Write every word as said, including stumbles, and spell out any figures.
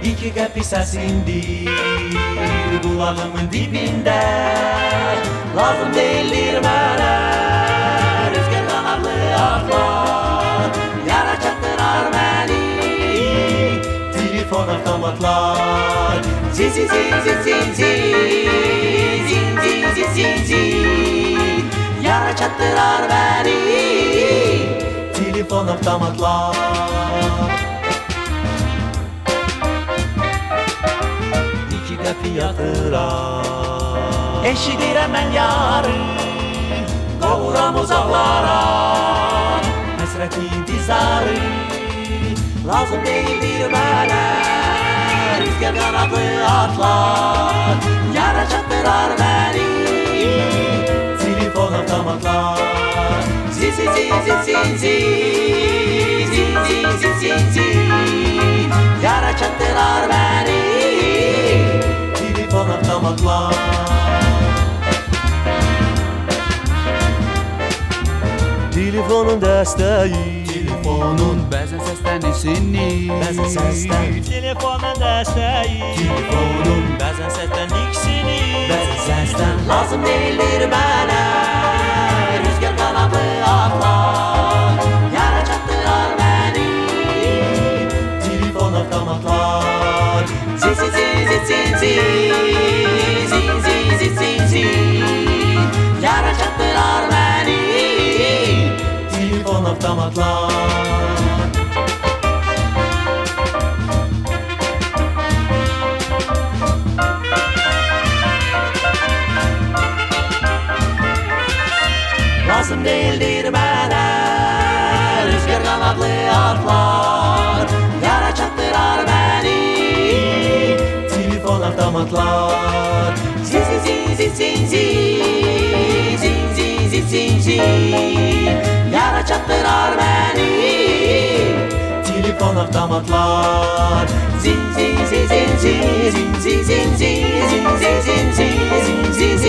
İki kapı sesindir kulağımın dibinde. Lazım değildir bana rüzgar kanatlı atlar, yara çattırar beni telefon avtomatlar. Zin zin zin zin zin zin zin zin zin zin zin, yara çattırar beni telefon avtomatlar. İki kapı yatırar eşidirem ben yarı, kovuram uzaklara hasreti intizarı. Lazım değildir bana rüzgar kanatlı atlar, yara çattırar beni telefon avtomatlar. Zin zin zin zin zin zin zin zin zin zin, yara çattırar beni telefon avtomatlar. Telefonun desteği, Telefonun bəzən səslənişini, bəzən səslən. Telefonun desteği, Telefonun bəzən səsdən diksini, bəzən səslən. Lazım değildir bana rüzgar kanatlı atlar, yara çattırar beni telefon avtomatlar. Zin zin zin zin zin zin zin zin zin zin, yara çattırar beni telefon avtomatlar. Lazım değildir bana rüzgar kanatlı atlar, yara çattırar beni telefon avtomatlar. Zin zin zin zin zin zin zin zin zin zin zin, yara çattırar beni telefon avtomatlar. Zin zin zin zin zin zin zin zin zin zin zin zin zin zin